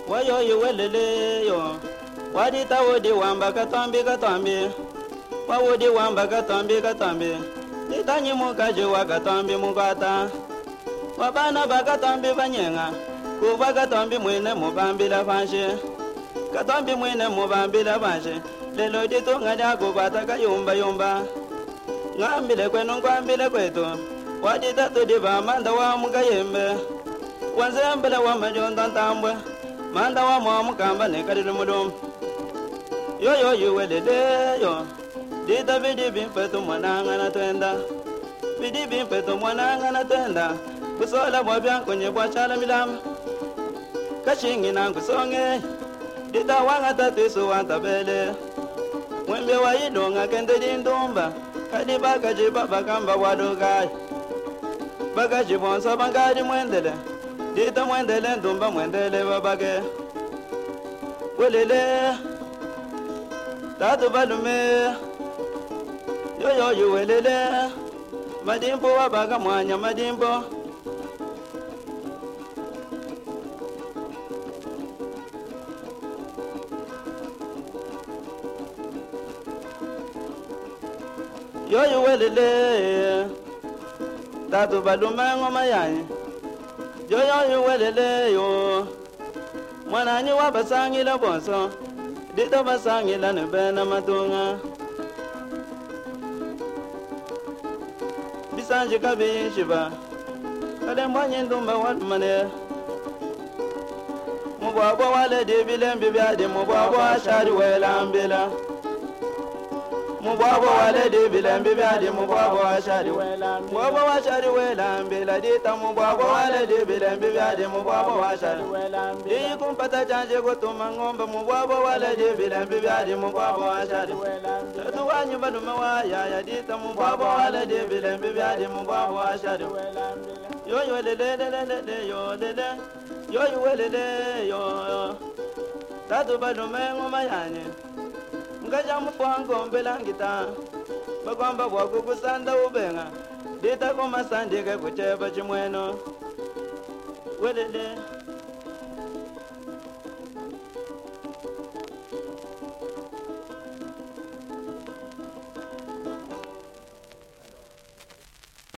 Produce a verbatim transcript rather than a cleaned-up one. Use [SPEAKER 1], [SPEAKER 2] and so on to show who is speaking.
[SPEAKER 1] Wayo yu welele yo. Wadita wodi wamba katambi katambi. Wawodi wamba katambi katambi. Nitanyi mukaji wa katambi mukata. Wabana bakatambi banyenga. Kuba katambi mwene mubambi la fanshi. Katambi mwene mubambi la fanshi. Lelo dito ngada kubata kayumba yumba. Ngambile kwenu ngambile kwetu. Wadita tudiba manda wa mukayembe. Wanzembele wa majonda tambwe. Manda wa mwamu kamba nekadiru mudum. Yo yo yu welele yo. Dita vidi bimpetu mwananga na twenda. Vidi bimpetu mwananga na twenda. Kusola mwabia kwenye kwa chala milam. Kashingi na kusonge. Dita wanga tatu isu wantabele. Mwembe wa idonga kende dindumba. Kadi bakaji babakamba wadogai. Bakaji bonsa bangadi mwendele. Dita mwendele ndumba mwendele babake. Welele. Tatu balume. Yo yo yu welele. Madimpo wabaga mwanya madimpo. Yo yu welele. Tatu balume ngoma yani. Yo yo yu welele yo. Mwananyi wabasangi la bonso. Dita basangi la nubena matunga. Bisanji kabi shiba. Kale mwanyi ndumba wadumane. Mubwabwa wale dibile mbibiadi. Mubwabwa ashari wela mbila. Mubwabwa wale dibile mbibiadi. Mubwabwa ashari wela mbila. Mubwabwa ashari wela mbila. Dita mubwabwa wale dibile mbibiadi. Mubwabwa ashari wela mbila. Dii kumpata chanje kutuma ngomba. Mubwabwa wale dibile mbibiadi. Mubwabwa ashari wela mbila. Tuwanyi badume wa yaya. Dita mubwabwa wale dibile mbibiadi. Mubwabwa ashari wela mbila. Yo yo lele lele lele yo lele. Yo yo welele yo. Tatu badume ngoma yani. Ngaja mufwango mbelangita. Bagwamba bwagu kusanda ubenga. Dita kuma sandike kucheba chimweno. Welele.